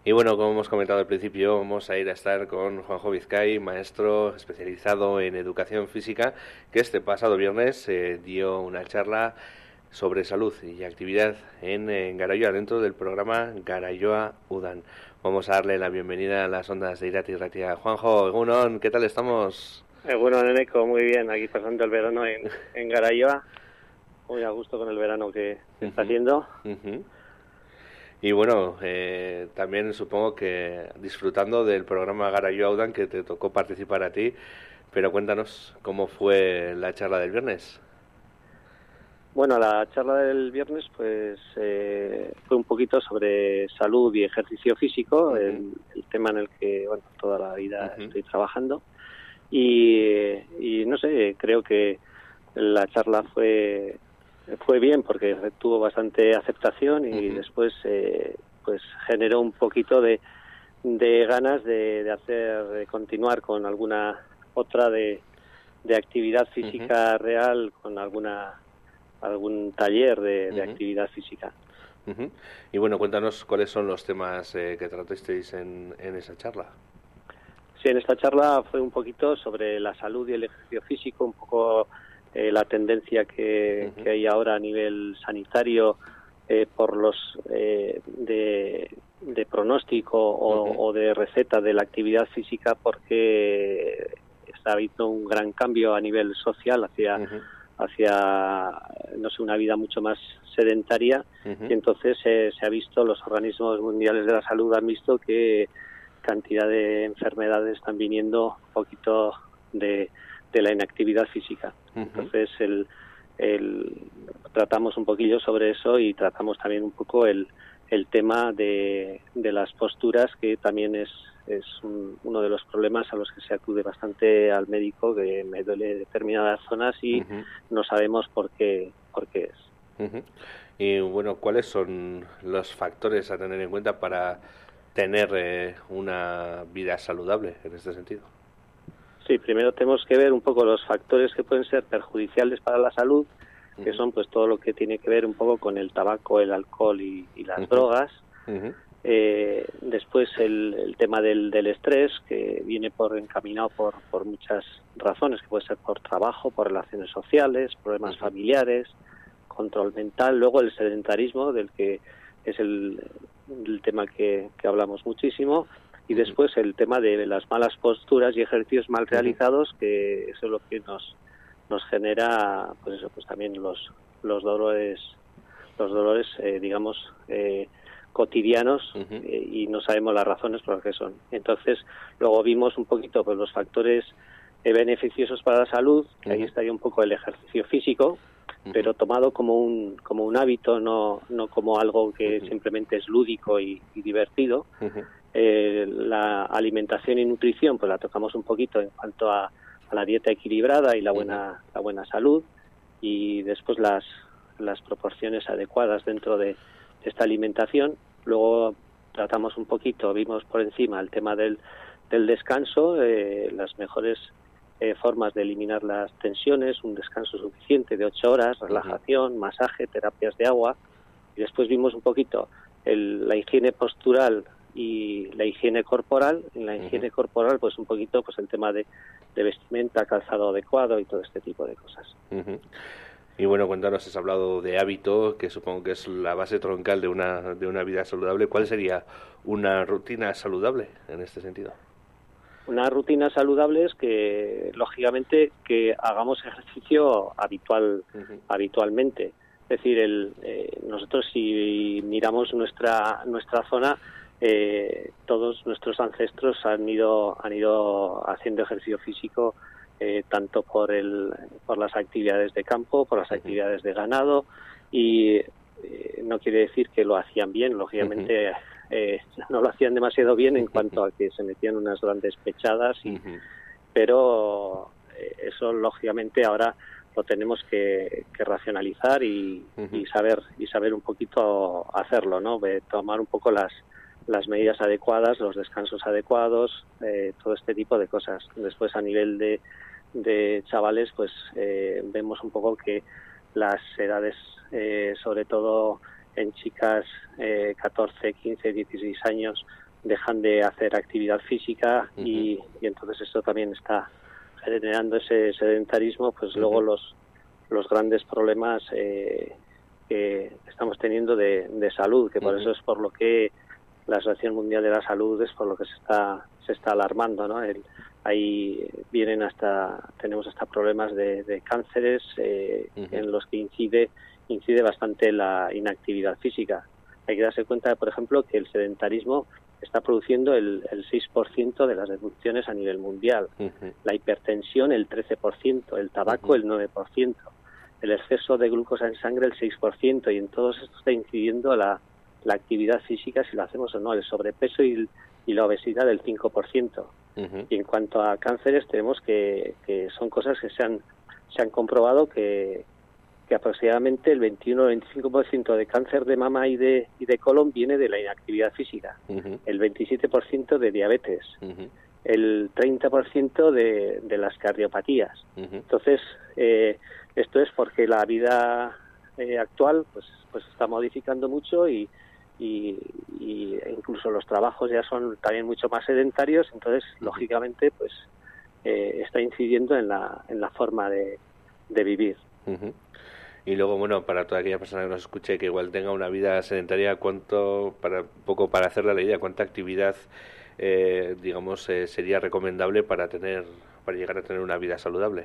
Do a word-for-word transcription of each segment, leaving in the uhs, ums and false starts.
Y bueno, como hemos comentado al principio, vamos a ir a estar con Juanjo Vizcay, maestro especializado en educación física, que este pasado viernes eh, dio una charla sobre salud y actividad en, en Garayoa, dentro del programa Garayoa Udan. Vamos a darle la bienvenida a las ondas de Irati y Ratia. Juanjo, Egunon, ¿qué tal estamos? Eh, bueno, Neneco, muy bien, aquí pasando el verano en, en Garayoa, muy a gusto con el verano que se está Uh-huh. haciendo. Uh-huh. Y bueno, eh, también supongo que disfrutando del programa Garayoa Udan, que te tocó participar a ti, pero cuéntanos cómo fue la charla del viernes. Bueno, la charla del viernes pues eh, fue un poquito sobre salud y ejercicio físico, uh-huh. el, el tema en el que bueno toda la vida uh-huh. estoy trabajando y, y no sé, creo que la charla fue fue bien porque tuvo bastante aceptación y uh-huh. después eh, pues generó un poquito de, de ganas de, de hacer de continuar con alguna otra de, de actividad física uh-huh. real, con alguna algún taller de, de uh-huh. actividad física. Uh-huh. Y bueno, cuéntanos cuáles son los temas eh, que tratasteis en, en esa charla. Sí, en esta charla fue un poquito sobre la salud y el ejercicio físico, un poco eh, la tendencia que, uh-huh. que hay ahora a nivel sanitario eh, por los eh, de, de pronóstico o, uh-huh. o de receta de la actividad física, porque está habiendo un gran cambio a nivel social hacia uh-huh. hacia, no sé, una vida mucho más sedentaria, uh-huh. y entonces eh, se ha visto, los organismos mundiales de la salud han visto que cantidad de enfermedades están viniendo un poquito de, de la inactividad física. Uh-huh. Entonces el, el, tratamos un poquillo sobre eso y tratamos también un poco el, el tema de, de las posturas, que también es es un, uno de los problemas a los que se acude bastante al médico, que me duele determinadas zonas y uh-huh. no sabemos por qué por qué es. Uh-huh. Y bueno, ¿cuáles son los factores a tener en cuenta para tener eh, una vida saludable en este sentido? Sí, primero tenemos que ver un poco los factores que pueden ser perjudiciales para la salud, uh-huh. que son pues todo lo que tiene que ver un poco con el tabaco, el alcohol y, y las uh-huh. drogas. Uh-huh. Eh, después el, el tema del, del estrés, que viene por encaminado por, por muchas razones, que puede ser por trabajo, por relaciones sociales, problemas uh-huh. familiares, control mental. Luego el sedentarismo, del que es el, el tema que, que hablamos muchísimo, y uh-huh. después el tema de las malas posturas y ejercicios mal realizados, que eso es lo que nos nos genera pues eso, pues también los los dolores los dolores eh, digamos eh, cotidianos, uh-huh. eh, y no sabemos las razones por las que son. Entonces, luego vimos un poquito pues los factores eh, beneficiosos para la salud, que uh-huh. ahí estaría un poco el ejercicio físico, uh-huh. pero tomado como un como un hábito, no no como algo que uh-huh. simplemente es lúdico y, y divertido. Uh-huh. Eh, la alimentación y nutrición, pues la tocamos un poquito en cuanto a, a la dieta equilibrada y la buena uh-huh. la buena salud, y después las las proporciones adecuadas dentro de esta alimentación. Luego tratamos un poquito, vimos por encima el tema del, del descanso, eh, las mejores eh, formas de eliminar las tensiones, un descanso suficiente de ocho horas, relajación, masaje, terapias de agua. Y después vimos un poquito el, la higiene postural y la higiene corporal. En la higiene uh-huh. corporal, pues un poquito pues el tema de, de vestimenta, calzado adecuado y todo este tipo de cosas. Uh-huh. Y bueno, cuéntanos, has hablado de hábito, que supongo que es la base troncal de una de una vida saludable. ¿Cuál sería una rutina saludable en este sentido? Una rutina saludable es que, lógicamente, que hagamos ejercicio habitual uh-huh. habitualmente. Es decir, el, eh, nosotros si miramos nuestra nuestra zona, eh, todos nuestros ancestros han ido han ido haciendo ejercicio físico. Eh, tanto por el por las actividades de campo, por las uh-huh. actividades de ganado, y eh, no quiere decir que lo hacían bien, lógicamente uh-huh. eh, no lo hacían demasiado bien en cuanto a que se metían unas grandes pechadas, y, uh-huh. pero eh, eso lógicamente ahora lo tenemos que, que racionalizar y, uh-huh. y saber y saber un poquito hacerlo, ¿no? De tomar un poco las las medidas adecuadas, los descansos adecuados, eh, todo este tipo de cosas. Después, a nivel de, de chavales, pues eh, vemos un poco que las edades, eh, sobre todo en chicas eh, catorce, quince, dieciséis años dejan de hacer actividad física uh-huh. y, y entonces esto también está generando ese sedentarismo, pues uh-huh. luego los los grandes problemas eh, que estamos teniendo de, de salud, que por uh-huh. eso es por lo que la Asociación Mundial de la Salud es por lo que se está se está alarmando, ¿no? El, ahí vienen hasta tenemos hasta problemas de, de cánceres eh, uh-huh. en los que incide incide bastante la inactividad física. Hay que darse cuenta, por ejemplo, que el sedentarismo está produciendo el, el seis por ciento de las defunciones a nivel mundial, uh-huh. la hipertensión el trece por ciento, el tabaco uh-huh. el nueve por ciento, el exceso de glucosa en sangre el seis por ciento, y en todo esto está incidiendo la, la actividad física, si lo hacemos o no, el sobrepeso y, y la obesidad del cinco por ciento. Uh-huh. Y en cuanto a cánceres, tenemos que, que son cosas que se han, se han comprobado que, que aproximadamente el veintiuno o veinticinco por ciento de cáncer de mama y de, y de colon viene de la inactividad física, uh-huh. el veintisiete por ciento de diabetes, uh-huh. el treinta por ciento de, de las cardiopatías. Uh-huh. Entonces, eh, esto es porque la vida eh, actual pues pues está modificando mucho y, y, y incluso los trabajos ya son también mucho más sedentarios, entonces, uh-huh. lógicamente, pues eh, está incidiendo en la, en la forma de, de vivir. Uh-huh. Y luego, bueno, para toda aquella persona que nos escuche que igual tenga una vida sedentaria, ¿cuánto, para un poco para hacerle la idea, cuánta actividad, eh, digamos, eh, sería recomendable para tener, para llegar a tener una vida saludable?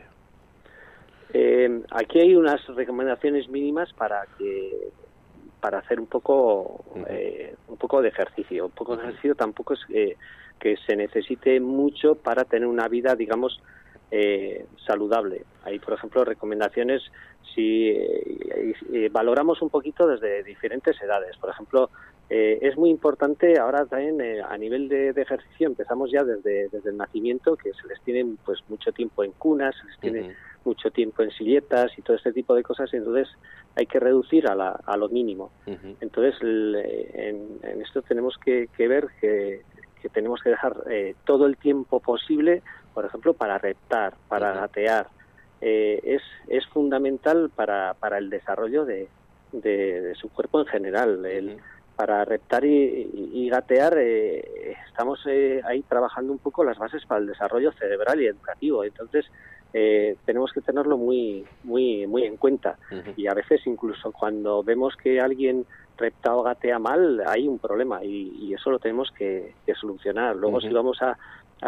Eh, aquí hay unas recomendaciones mínimas para que, para hacer un poco, uh-huh. eh, un poco de ejercicio. Un poco de ejercicio tampoco es eh, que se necesite mucho para tener una vida, digamos, Eh, saludable. Hay, por ejemplo, recomendaciones si eh, eh, valoramos un poquito desde diferentes edades. Por ejemplo, eh, es muy importante ahora también eh, a nivel de, de ejercicio, empezamos ya desde, desde el nacimiento, que se les tiene pues mucho tiempo en cunas, se les tiene uh-huh. mucho tiempo en silletas y todo este tipo de cosas, y entonces hay que reducir a, la, a lo mínimo. Uh-huh. Entonces, el, en, en esto tenemos que, que ver que, que tenemos que dejar eh, todo el tiempo posible, por ejemplo, para reptar, para uh-huh. gatear. Eh, es, es fundamental para, para el desarrollo de, de, de su cuerpo en general. El, uh-huh. Para reptar y, y, y gatear eh, estamos eh, ahí trabajando un poco las bases para el desarrollo cerebral y educativo. Entonces, eh, tenemos que tenerlo muy, muy, muy en cuenta. Uh-huh. Y a veces, incluso cuando vemos que alguien repta o gatea mal, hay un problema y, y eso lo tenemos que, que solucionar. Luego, uh-huh. si vamos a...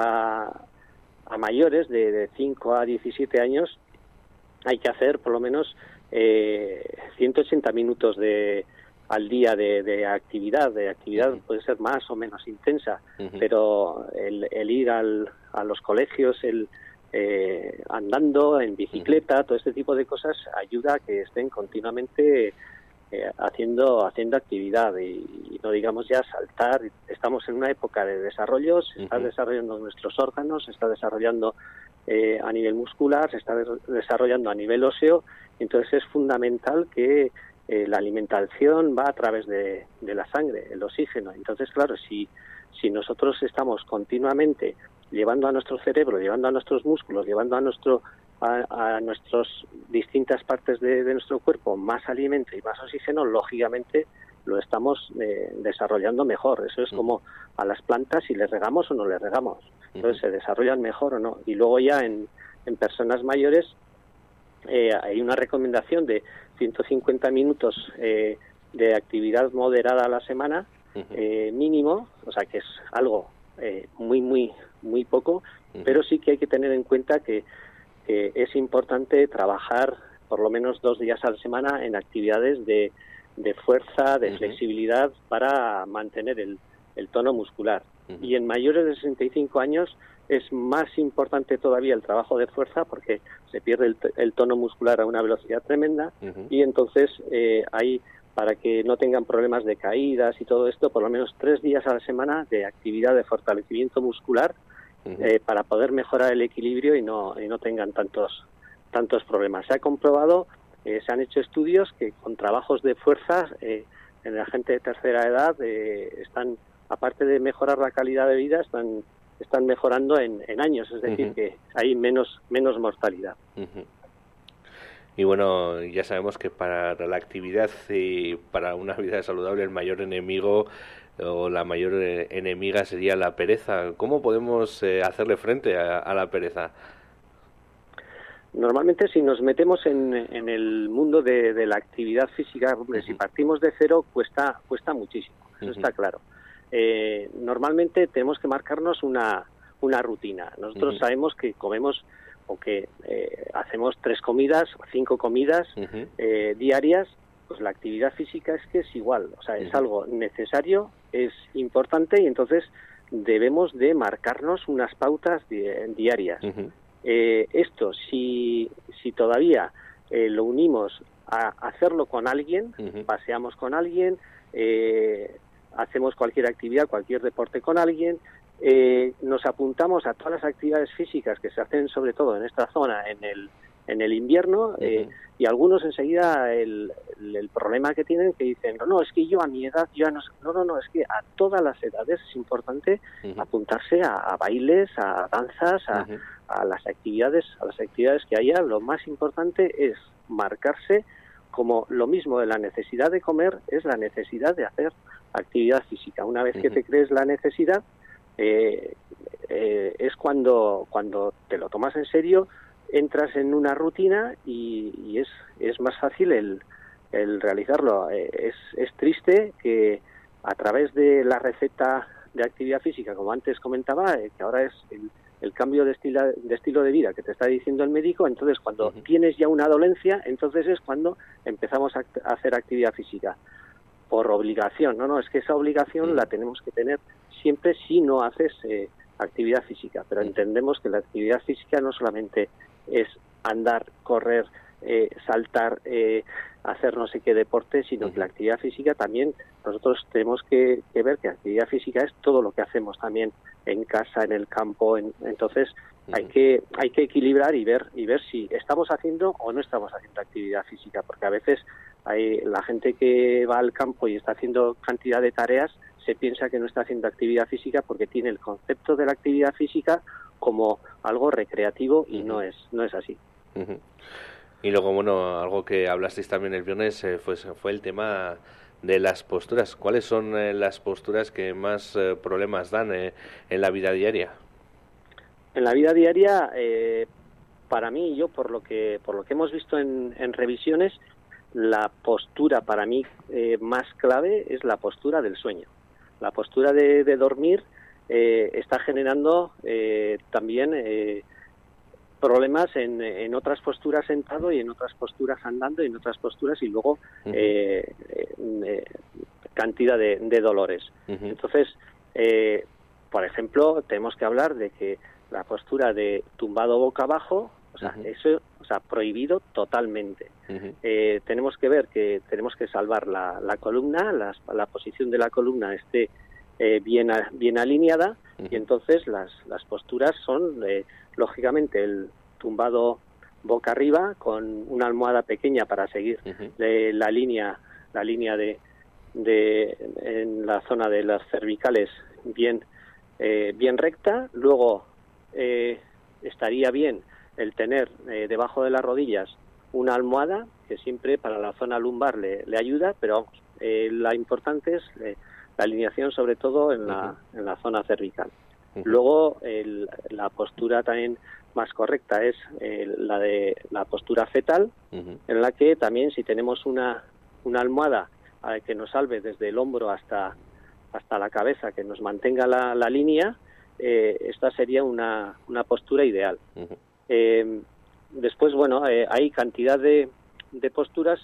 a a mayores de, de cinco a diecisiete años, hay que hacer por lo menos eh, ciento ochenta minutos de al día de, de actividad. De actividad uh-huh. puede ser más o menos intensa, uh-huh. pero el, el ir al, a los colegios, el eh, andando en bicicleta, uh-huh. todo este tipo de cosas ayuda a que estén continuamente Eh, haciendo haciendo actividad y, y no digamos ya saltar. Estamos en una época de desarrollo, se están uh-huh. desarrollando nuestros órganos, se está desarrollando eh, a nivel muscular, se está de- desarrollando a nivel óseo, entonces es fundamental que eh, la alimentación va a través de, de la sangre, el oxígeno. Entonces, claro, si, si nosotros estamos continuamente llevando a nuestro cerebro, llevando a nuestros músculos, llevando a nuestro A, a nuestras distintas partes de, de nuestro cuerpo más alimento y más oxígeno, lógicamente lo estamos eh, desarrollando mejor. Eso es como a las plantas, si les regamos o no les regamos. Entonces, se desarrollan mejor o no. Y luego ya en, en personas mayores eh, hay una recomendación de ciento cincuenta minutos eh, de actividad moderada a la semana, eh, mínimo, o sea que es algo eh, muy, muy, muy poco, pero sí que hay que tener en cuenta que Eh, es importante trabajar por lo menos dos días a la semana en actividades de, de fuerza, de uh-huh. flexibilidad para mantener el, el tono muscular. Uh-huh. Y en mayores de sesenta y cinco años es más importante todavía el trabajo de fuerza porque se pierde el, el tono muscular a una velocidad tremenda uh-huh. y entonces eh, hay, para que no tengan problemas de caídas y todo esto, por lo menos tres días a la semana de actividad de fortalecimiento muscular Uh-huh. Eh, para poder mejorar el equilibrio y no y no tengan tantos tantos problemas. Se ha comprobado, eh, se han hecho estudios que con trabajos de fuerza eh, en la gente de tercera edad eh, están, aparte de mejorar la calidad de vida, están están mejorando en, en años, es decir, uh-huh. que hay menos menos mortalidad. Uh-huh. Y bueno, ya sabemos que para la actividad y para una vida saludable el mayor enemigo o la mayor enemiga sería la pereza. ¿Cómo podemos eh, hacerle frente a, a la pereza? Normalmente, si nos metemos en, en el mundo de, de la actividad física, hombre, uh-huh. si partimos de cero, cuesta cuesta muchísimo, eso uh-huh. está claro. Eh, normalmente tenemos que marcarnos una, una rutina. Nosotros uh-huh. sabemos que comemos o que eh, hacemos tres comidas o cinco comidas uh-huh. eh, diarias, pues la actividad física es que es igual, o sea, uh-huh. es algo necesario, es importante y entonces debemos de marcarnos unas pautas di- diarias. Uh-huh. Eh, esto, si, si todavía eh, lo unimos a hacerlo con alguien, uh-huh. paseamos con alguien, eh, hacemos cualquier actividad, cualquier deporte con alguien, eh, nos apuntamos a todas las actividades físicas que se hacen sobre todo en esta zona en el en el invierno, uh-huh. eh, y algunos enseguida el, el, el problema que tienen que dicen, no, no, es que yo a mi edad, yo no, no, no, no, es que a todas las edades es importante uh-huh. apuntarse a, a bailes, a danzas, a, uh-huh. a las actividades, a las actividades que haya. Lo más importante es marcarse como lo mismo de la necesidad de comer, es la necesidad de hacer actividad física. Una vez uh-huh. que te crees la necesidad, eh, eh, es cuando, cuando te lo tomas en serio, entras en una rutina y, y es, es más fácil el, el realizarlo. Eh, es, es triste que a través de la receta de actividad física, como antes comentaba, eh, que ahora es el, el cambio de estilo, de estilo de vida que te está diciendo el médico, entonces cuando uh-huh. tienes ya una dolencia, entonces es cuando empezamos a, a hacer actividad física. Por obligación, no, no, es que esa obligación uh-huh. la tenemos que tener siempre si no haces eh, actividad física, pero uh-huh. entendemos que la actividad física no solamente es andar, correr, eh, saltar, eh, hacer no sé qué deporte, sino uh-huh. que la actividad física también, nosotros tenemos que, que ver que la actividad física es todo lo que hacemos también en casa, en el campo, en, entonces uh-huh. hay que hay que equilibrar y ver y ver si estamos haciendo o no estamos haciendo actividad física, porque a veces hay la gente que va al campo y está haciendo cantidad de tareas, se piensa que no está haciendo actividad física porque tiene el concepto de la actividad física como algo recreativo y uh-huh. no es no es así. Uh-huh. Y luego, bueno, algo que hablasteis también el viernes eh, fue, fue el tema de las posturas. ¿Cuáles son eh, las posturas que más eh, problemas dan eh, en la vida diaria? En la vida diaria, eh, para mí, yo por lo que por lo que hemos visto en, en revisiones, la postura para mí eh, más clave es la postura del sueño. La postura de, de dormir eh, está generando eh, también eh, problemas en, en otras posturas sentado y en otras posturas andando y en otras posturas y luego uh-huh. eh, eh, cantidad de, de dolores. Uh-huh. Entonces, eh, por ejemplo, tenemos que hablar de que la postura de tumbado boca abajo, o sea, uh-huh. eso, o sea, prohibido totalmente. Uh-huh. Eh, tenemos que ver que tenemos que salvar la, la columna, la, la posición de la columna esté eh, bien, bien alineada uh-huh. y entonces las, las posturas son, eh, lógicamente, el tumbado boca arriba con una almohada pequeña para seguir uh-huh. de la línea, la línea de, de en la zona de las cervicales bien, eh, bien recta. Luego eh, estaría bien el tener eh, debajo de las rodillas una almohada que siempre para la zona lumbar le, le ayuda, pero eh, la importante es eh, la alineación sobre todo en la, uh-huh. en la zona cervical. Uh-huh. Luego el, la postura también más correcta es eh, la de la postura fetal, uh-huh. en la que también si tenemos una, una almohada eh, que nos salve desde el hombro hasta, hasta la cabeza, que nos mantenga la, la línea, eh, esta sería una, una postura ideal. Uh-huh. Eh, después, bueno, eh, hay cantidad de, de posturas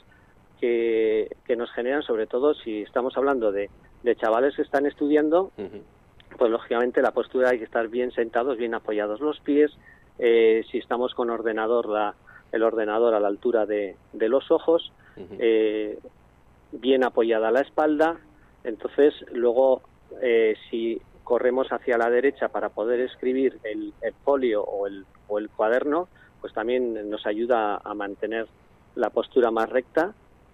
que, que nos generan, sobre todo si estamos hablando de, de chavales que están estudiando, uh-huh. pues lógicamente la postura hay que estar bien sentados, bien apoyados los pies. Eh, si estamos con ordenador, la, el ordenador a la altura de, de los ojos, uh-huh. eh, bien apoyada la espalda. Entonces, luego, eh, si corremos hacia la derecha para poder escribir el, el folio o el, o el cuaderno, pues también nos ayuda a mantener la postura más recta.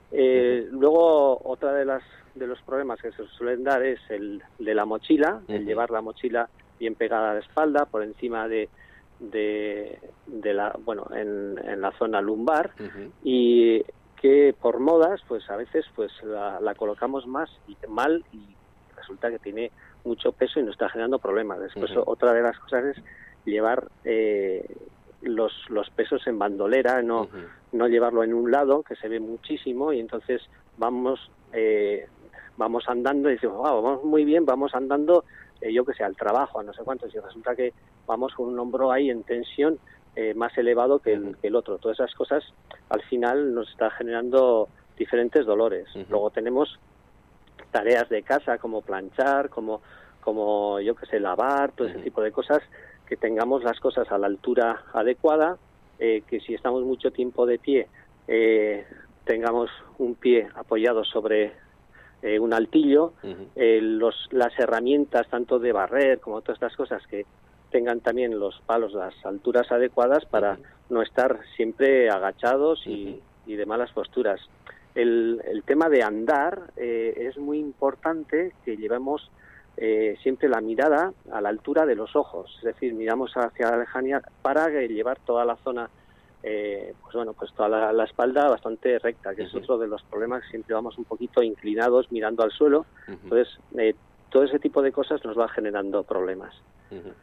Eh, uh-huh. Luego, otra de las de los problemas que se suelen dar es el de la mochila, uh-huh. el llevar la mochila bien pegada a la espalda, por encima de, de, de la, bueno, en, en la zona lumbar, uh-huh. y que por modas, pues a veces pues la, la colocamos más y mal y resulta que tiene mucho peso y nos está generando problemas. Después uh-huh. otra de las cosas es llevar eh, los, los pesos en bandolera, no, uh-huh. no llevarlo en un lado, que se ve muchísimo, y entonces vamos eh, vamos andando y decimos, wow, vamos muy bien, vamos andando, eh, yo que sé, al trabajo, a no sé cuántos, y resulta que vamos con un hombro ahí en tensión eh, más elevado que el, que el otro. Todas esas cosas al final nos está generando diferentes dolores. Uh-huh. Luego tenemos tareas de casa como planchar, como, como yo que sé, lavar, todo uh-huh. ese tipo de cosas, que tengamos las cosas a la altura adecuada, eh, que si estamos mucho tiempo de pie, eh, tengamos un pie apoyado sobre eh, un altillo, uh-huh. eh, los, las herramientas tanto de barrer como todas estas cosas que tengan también los palos las alturas adecuadas para uh-huh. no estar siempre agachados y, uh-huh. y de malas posturas. El, el tema de andar eh, es muy importante que llevemos eh, siempre la mirada a la altura de los ojos, es decir, miramos hacia la lejanía para llevar toda la zona, eh, pues bueno, pues toda la, la espalda bastante recta, que uh-huh. es otro de los problemas, siempre vamos un poquito inclinados mirando al suelo, uh-huh. entonces eh, todo ese tipo de cosas nos va generando problemas. Uh-huh.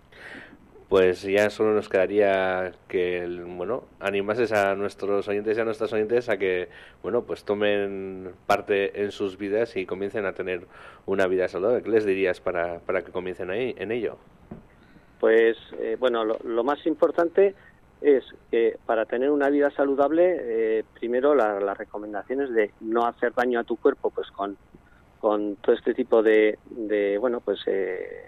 Pues ya solo nos quedaría que, bueno, animases a nuestros oyentes y a nuestras oyentes a que, bueno, pues tomen parte en sus vidas y comiencen a tener una vida saludable. ¿Qué les dirías para, para que comiencen ahí, en ello? Pues, eh, bueno, lo, lo más importante es que para tener una vida saludable, eh, primero la, las recomendaciones de no hacer daño a tu cuerpo, pues con, con todo este tipo de, de bueno, pues... Eh,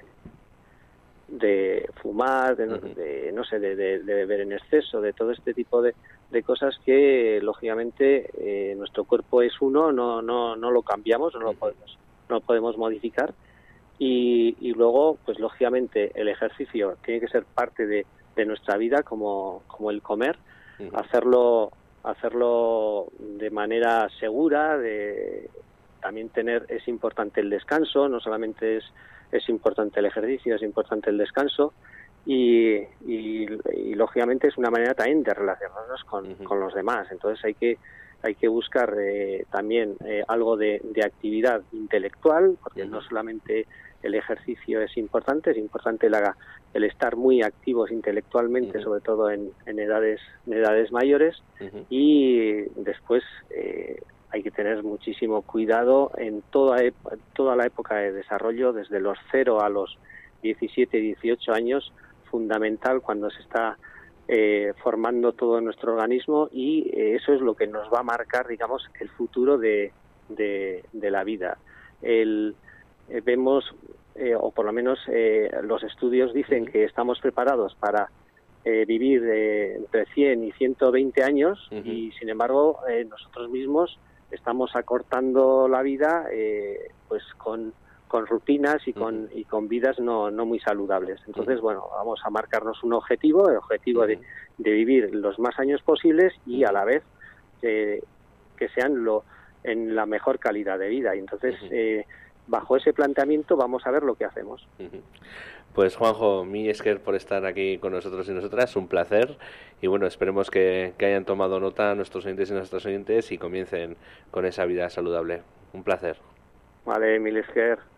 de fumar, de, uh-huh. de no sé, de, de, de beber en exceso, de todo este tipo de, de cosas que lógicamente eh, nuestro cuerpo es uno, no no no lo cambiamos, no lo podemos no lo podemos modificar, y, y luego pues lógicamente el ejercicio tiene que ser parte de, de nuestra vida como como el comer, uh-huh. hacerlo hacerlo de manera segura, de también tener, es importante el descanso, no solamente es es importante el ejercicio, es importante el descanso, y, y, y lógicamente es una manera también de relacionarnos con, uh-huh. con los demás. Entonces hay que hay que buscar eh, también eh, algo de, de actividad intelectual, porque uh-huh. no solamente el ejercicio es importante, es importante la, el estar muy activos intelectualmente, uh-huh. sobre todo en, en edades en edades mayores, uh-huh. y después eh, hay que tener muchísimo cuidado en toda toda la época de desarrollo, desde los cero a los diecisiete, dieciocho años, fundamental cuando se está eh, formando todo nuestro organismo, y eh, eso es lo que nos va a marcar, digamos, el futuro de, de, de la vida. El, eh, vemos, eh, o por lo menos eh, los estudios dicen que estamos preparados para eh, vivir eh, entre cien y ciento veinte años, uh-huh. y sin embargo eh, nosotros mismos estamos acortando la vida eh, pues con, con rutinas y con uh-huh. y con vidas no, no muy saludables. Entonces, uh-huh. bueno, vamos a marcarnos un objetivo, el objetivo uh-huh. de, de vivir los más años posibles y uh-huh. a la vez eh, que sean lo en la mejor calidad de vida. Y entonces, uh-huh. eh, bajo ese planteamiento vamos a ver lo que hacemos. Uh-huh. Pues Juanjo, mi esker por estar aquí con nosotros y nosotras, un placer, y bueno, esperemos que, que hayan tomado nota nuestros oyentes y nuestras oyentes y comiencen con esa vida saludable. Un placer. Vale, mi esker.